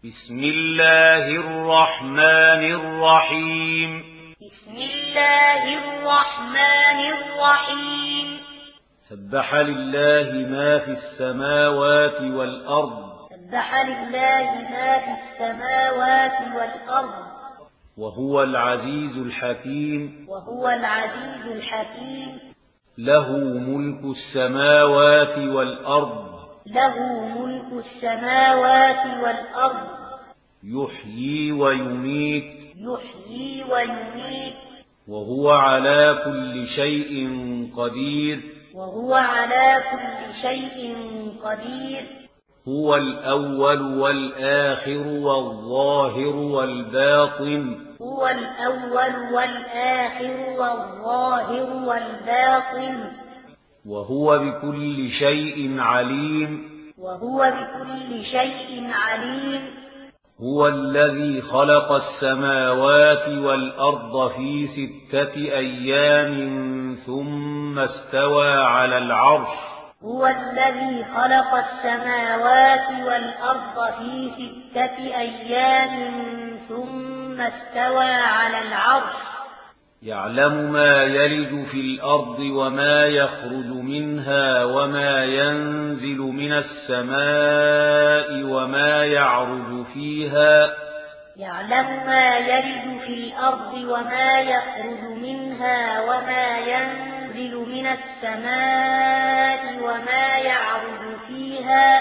بسم الله الرحمن الرحيم بسم الله الرحمن الرحيم سبح لله ما في السماوات والأرض سبح لله ما في السماوات والأرض وهو العزيز الحكيم وهو العزيز الحكيم له ملك السماوات والأرض له ملك السماوات والأرض يحيي ويميت يحيي ويميت وهو على كل شيء قدير وهو على كل شيء قدير هو الأول والآخر والظاهر والباطن هو الأول والآخر والظاهر والباطن وهو بكل شيء عليم وهو بكل شيء عليم هو الذي خلق السماوات والأرض في 6 أيام ثم استوى على العرش هو الذي خلق السماوات والأرض في 6 أيام ثم استوى على العرش يعلم ما يلج في الأرض وما يخرج منها وما ينزل من السماء وما يعرج فيها يعلم ما يلج في الأرض وما يخرج منها وما ينزل من السماء وما يعرج فيها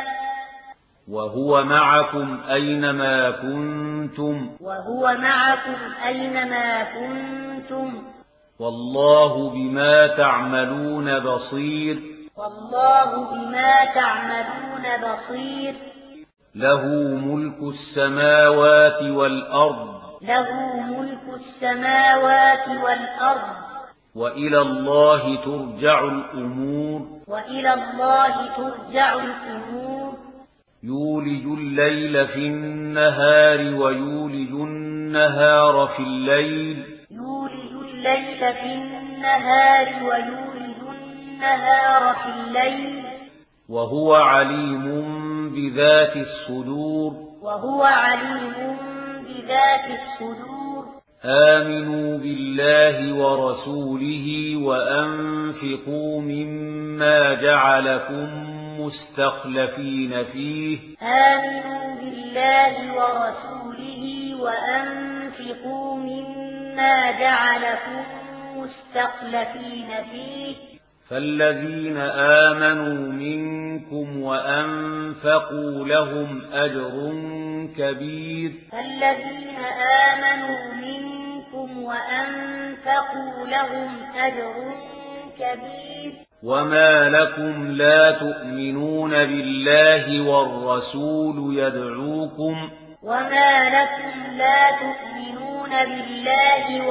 وهو معكم أينما كنتم وهو معكم أينما كنتم والله بما تعملون بصير والله بما تعملون بصير له ملك السماوات والأرض له ملك السماوات والأرض وإلى الله ترجع الأمور وإلى الله ترجع الأمور يولج الليل في النهار ويولج النهار في الليل يولج الليل في النهار ويولج النهار في الليل وهو عليم بذات الصدور وهو عليم بذات الصدور آمنوا بالله ورسوله وأنفقوا مما جعلكم مستخلفين فيه آمنوا بالله ورسوله وأنفقوا مما جعلكم مستخلفين فيه فالذين آمنوا منكم وأنفقوا لهم أجر كبير فالذين آمنوا منكم وأنفقوا لهم أجر كبير وما لكم لا تؤمنون بالله والرسول يدعوكم وما لكم لا تؤمنون بالله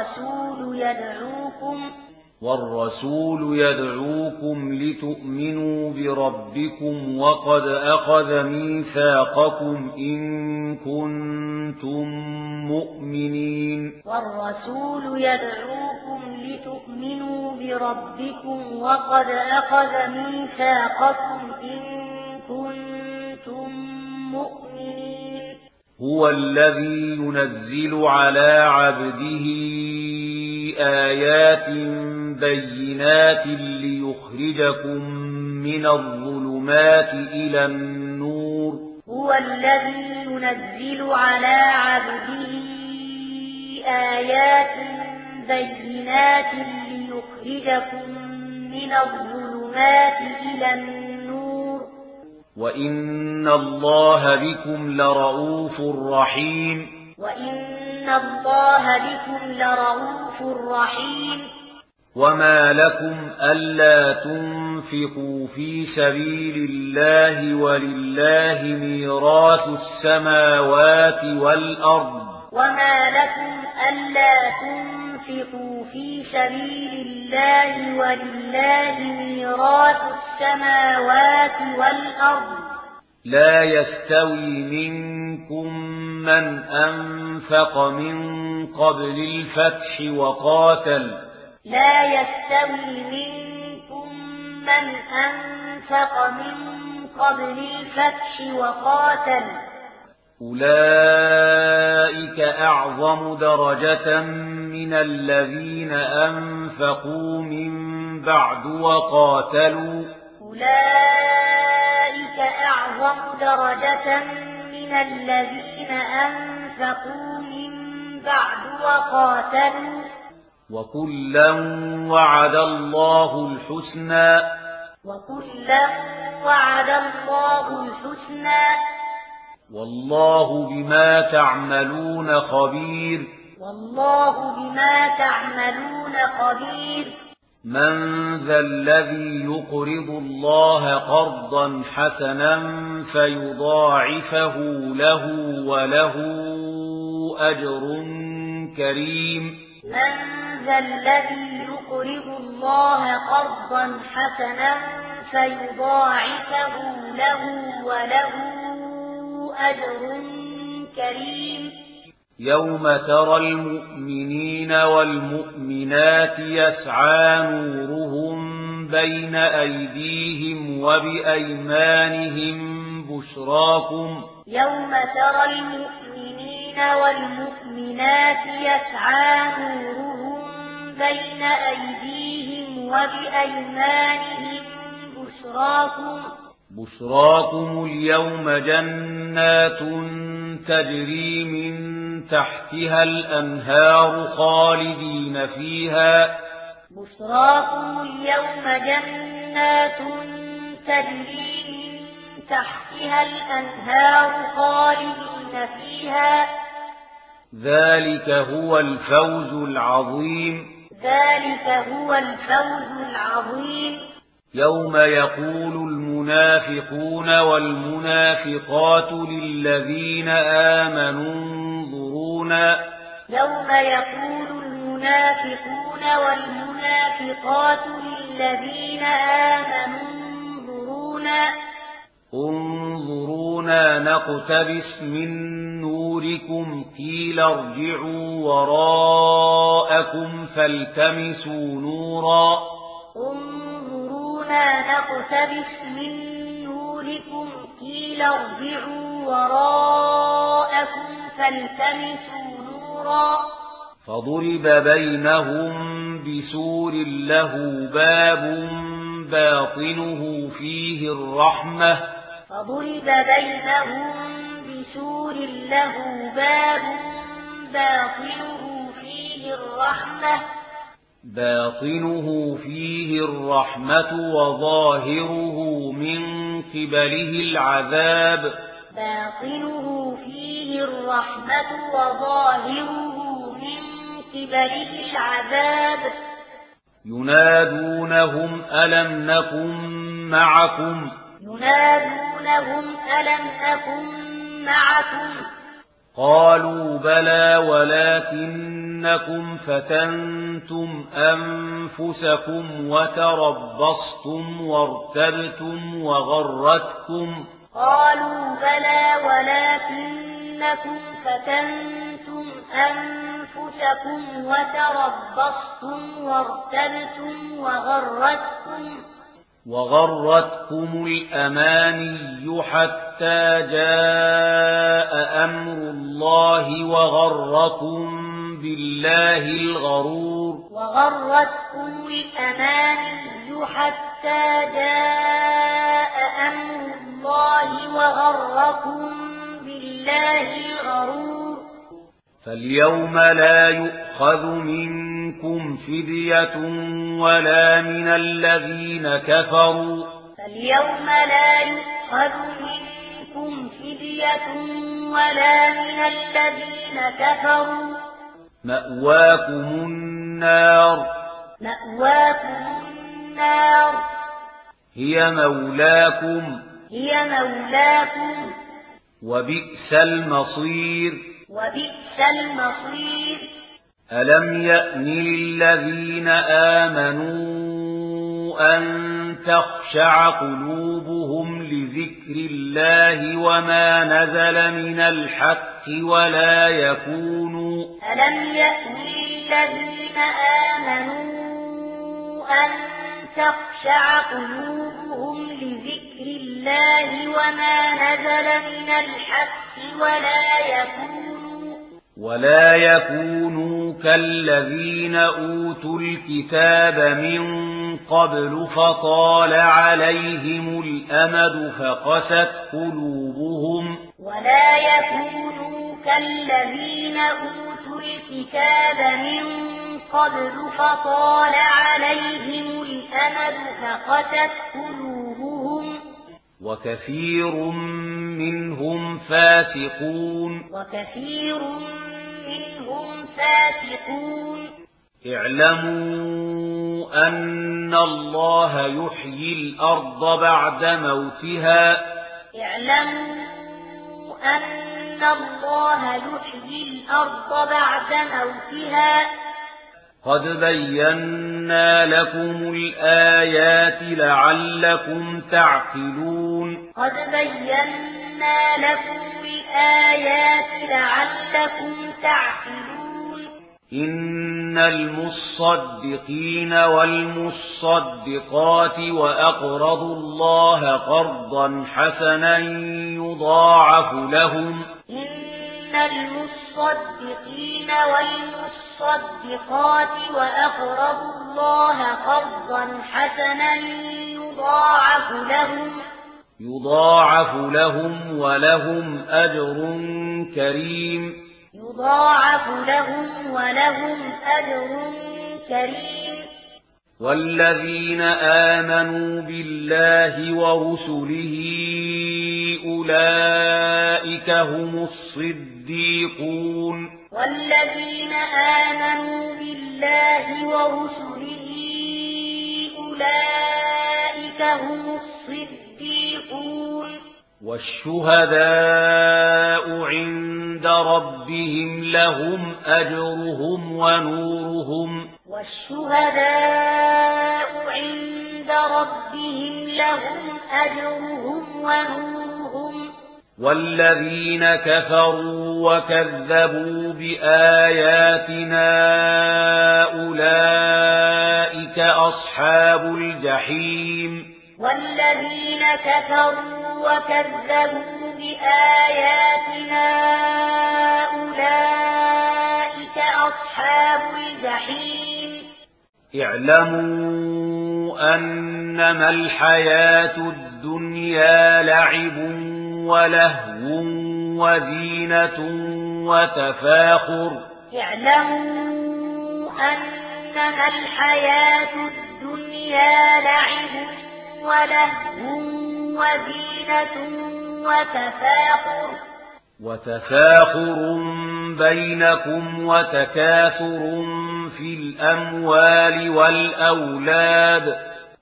والرسول يدعوكم لتؤمنوا بربكم وقد أخذ ميثاقكم إن كنتم مؤمنين والرسول يدعوكم لتؤمنوا بربكم وقد أخذ ميثاقكم إن كنتم مؤمنين هو الذي ينزل على عبده آيات بينات ليخرجكم من الظلمات إلى النور هو الذي ينزل على عبده آيات بينات ليخرجكم من الظلمات إلى النور وإن الله بكم لرؤوف رحيم وإن الله بكم لرؤوف رحيم وما لكم ألا تنفقوا في سبيل الله ولله ميراث السماوات والأرض وما لكم ألا تنفقوا في سبيل الله ولله ميراث السماوات والأرض لا يستوي منكم من أنفق من قبل الفتح وقاتل لا يستوي منكم من أنفق من قبل الفتح وقاتل أولئك أعظم درجة من الذين أنفقوا من بعد وقاتلوا أولئك أعظم درجة من الذين أنفقوا من بعد وقاتلوا وكلا وعد الله الحسنى والله بما تعملون خبير من ذا الذي يقرض الله قرضا حسنا فيضاعفه له وله أجر كريم من ذا الذي يقرض الله قرضا حسنا فيضاعفه له وله أجر كريم يوم ترى المؤمنين والمؤمنات يسعى نورهم بين أيديهم وبأيمانهم بشراكم يوم ترى المؤمنين والمؤمنات يسعى نورهم بين أيديهم وبأيمانهم بشراكم اليوم جنات تجري من تحتها الأنهار خالدين فيها بشراكم اليوم جنات تجري من تحتها الأنهار خالدين فيها ذلك هو الفوز العظيم يوم يقول المنافقون والمنافقات للذين آمنوا انظرونا انظرونا نقتبس من نوركم قيل ارجعوا وراءكم فالتمسوا نورا نقتبس من نوركم قيل ارجعوا وراءكم فالتمسوا نورا فضرب بينهم بسور له باب باطنه فيه الرحمة باطنه فيه الرحمة وظاهره من قبله العذاب ينادونهم ألم نكن معكم قالوا بلى ولكنكم فتنتم أنفسكم وتربصتم وارتبتم وغرتكم وغرتكم الأماني حتى جاء أمر الله وغركم بالله الغرور فاليوم لا يؤخذ منكم فدية ولا من الذين كفروا مأواكم النار هي مولاكم وبئس المصير ألم يأن للذين آمنوا أن تخشع قلوبهم لذكر الله وما نزل من الحق ولا يكونوا تخشع قلوبهم لذكر الله وما نزل من الحق ولا يكونوا كالذين أوتوا الكتاب من قبل فطال عليهم الأمد فقست قلوبهم وكثير منهم فاسقون اعلموا أن الله يحيي الأرض بعد موتها قد بينا لكم الآيات لعلكم تعقلون إن المصدقين والمصدقات وأقرضوا الله قرضا حسنا يضاعف لهم ولهم أجر كريم والذين آمنوا بالله ورسله أولئك هم الصديقون والشهداء عند ربهم لهم أجرهم ونورهم والذين كفروا وكذبوا بآياتنا أولئك أصحاب الجحيم اعلموا أنما الحياة الدنيا لعب ولهو وزينة وتفاخر بينكم وتكاثر في الأموال والأولاد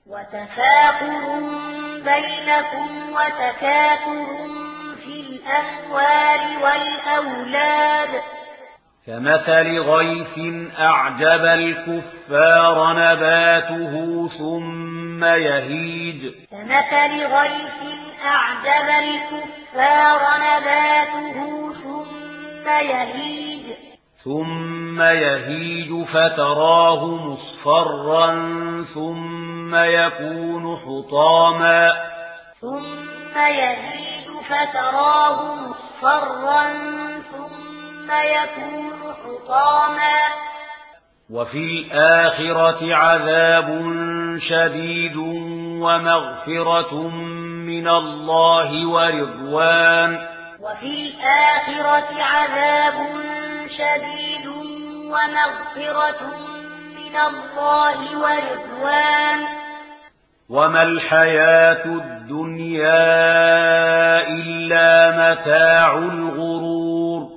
كمثل غيث أعجب الكفار نباته ثم يهيج فتراه مصفرا ثم يكون حطاما وفي الآخرة عذاب شديد ومغفرة من الله ورضوان وما الحياة الدنيا إلا متاع الغرور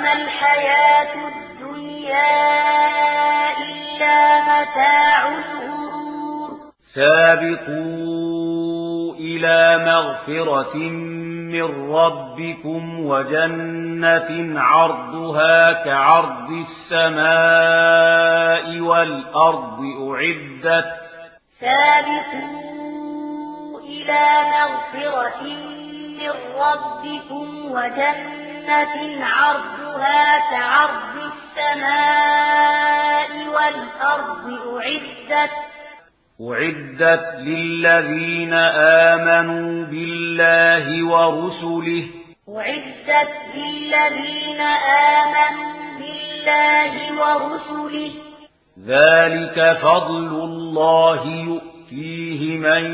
سابقوا إلى مغفرة من ربكم وجنة عرضها كعرض السماء والأرض أعدت للذين آمنوا بالله ورسله أعدت للذين آمنوا بالله ورسله ذلك فضل الله يؤتيه من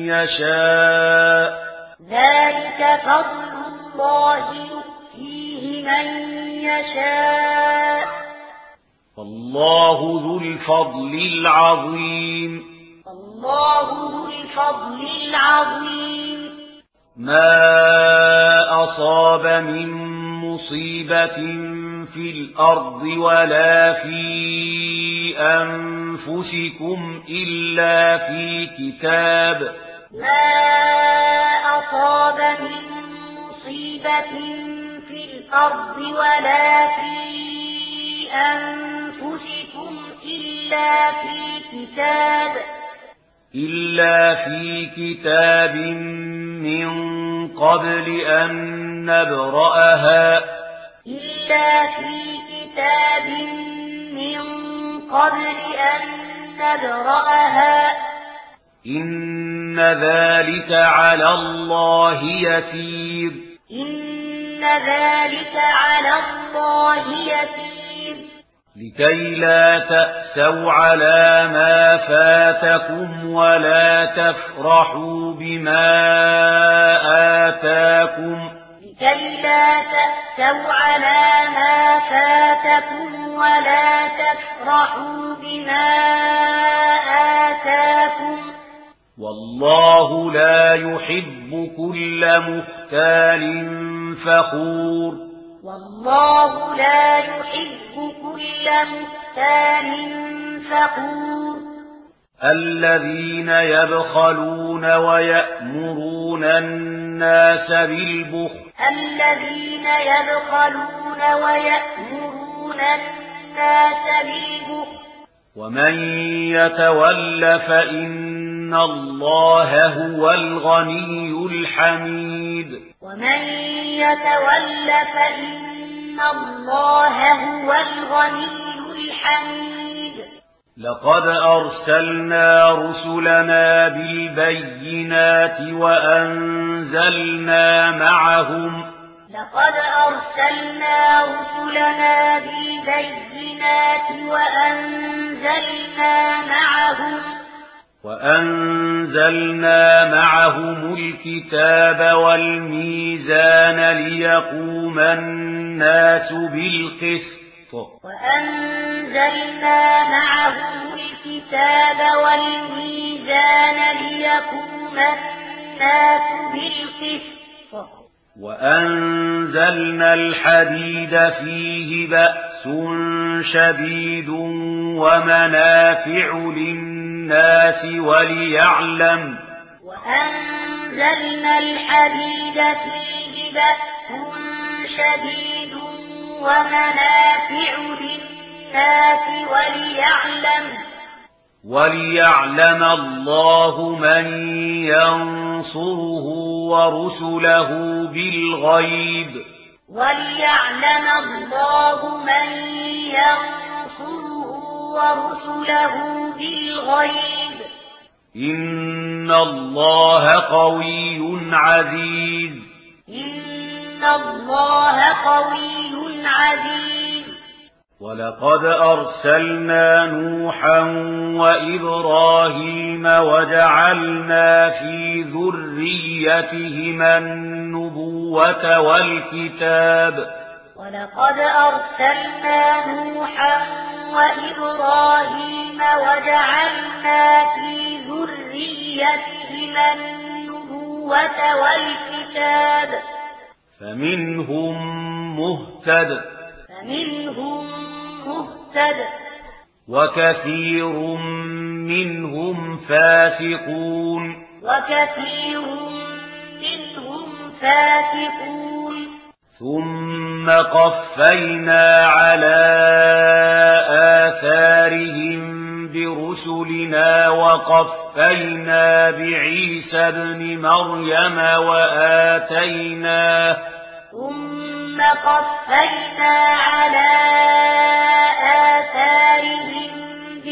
يشاء ذلك فضل الله يؤتيه من يشاء والله ذو الفضل العظيم الله ذو الفضل العظيم ما أصاب من مصيبة في الأرض ولا في أنفسكم إلا في كتاب ما أصاب من مصيبة في الأرض ولا في أنفسكم إلا في كتاب من قبل أن نبرأها إلا في كتاب من قبل أن نبرأها إن ذلك على الله يسير إن ذلك على الله يسير لكي لا تأسوا على ما فاتكم ولا تفرحوا بما آتاكم لكي لا تأسوا على ما فاتكم ولا تفرحوا بما آتاكم والله لا يحب كل مختال فخور والله لا يحب كل مختال فخور الذين يبخلون ويأمرون الناس بالبخل الذين يبخلون ويأمرون الناس بالبخل ومن يتول فإن الله هو الغني الحميد ومن يتول فإن الله هو الغني الحميد لقد أرسلنا رسلنا بالبينات وأنزلنا معهم وأنزلنا معهم الكتاب والميزان ليقوم الناس بالقسط وأنزلنا الحديد فيه بأس شديد ومنافع للناس وليعلم وليعلم الله من ينصره ورسله بالغيب إن الله قوي عزيز ولقد أرسلنا نوحا وإبراهيم وجعلنا في ذريتهما النبوة والكتاب فمنهم مهتد وكثير منهم فاسقون ثم قفينا على آثارهم برسلنا وقفينا بعيسى ابن مريم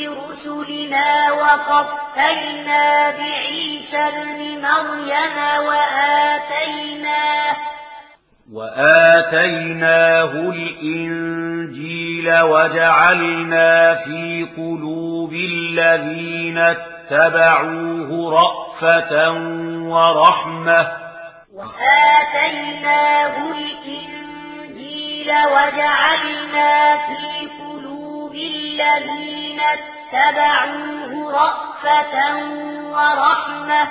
برسلنا وقفينا بعيسى ابن مريم وآتيناه الإنجيل وجعلنا في قلوب الذين اتبعوه رأفة ورحمة وجعلنا في قلوب الذين اتبعوه رأفة ورحمة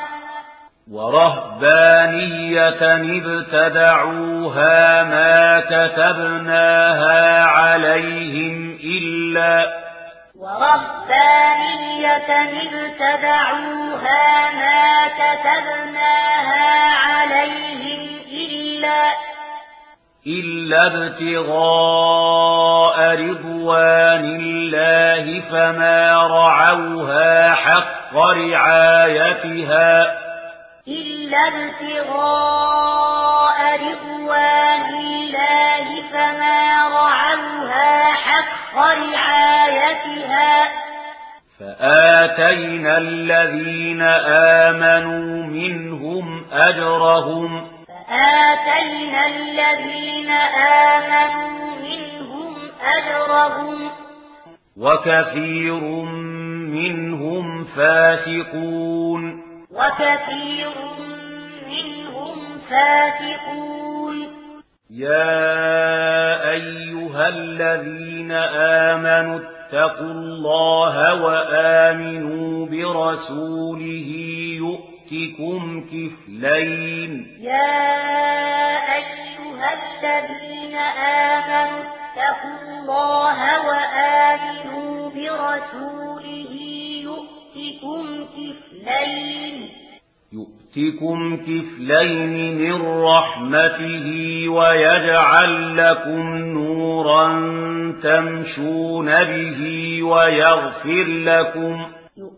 ورهبانية ابتدعوها ما كتبناها عليهم إلا ابتغاء رضوان الله فما رعوها حق رعايتها فآتينا الذين آمنوا منهم أجرهم وكثير منهم فاسقون يا أيها الذين آمنوا اتقوا الله وآمنوا برسوله يؤتكم كفلين من رحمته ويجعل لكم نورا تمشون به ويغفر لكم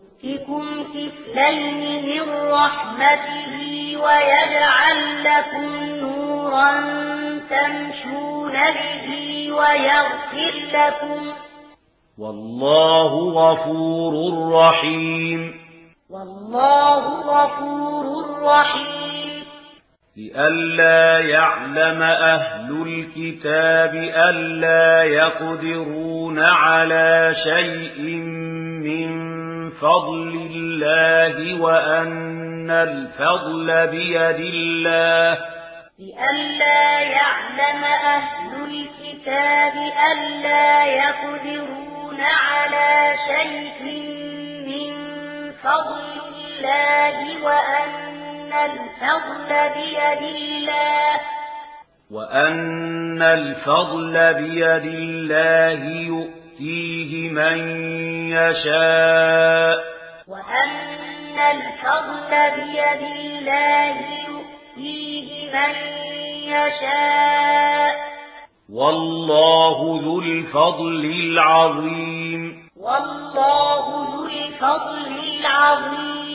والله غفور رحيم لئلا يعلم أهل الكتاب ألا يقدرون على شيء من فضل الله وأن الفضل بيد الله وأن الفضل بيد الله يؤتيه من يشاء والله ذو الفضل العظيم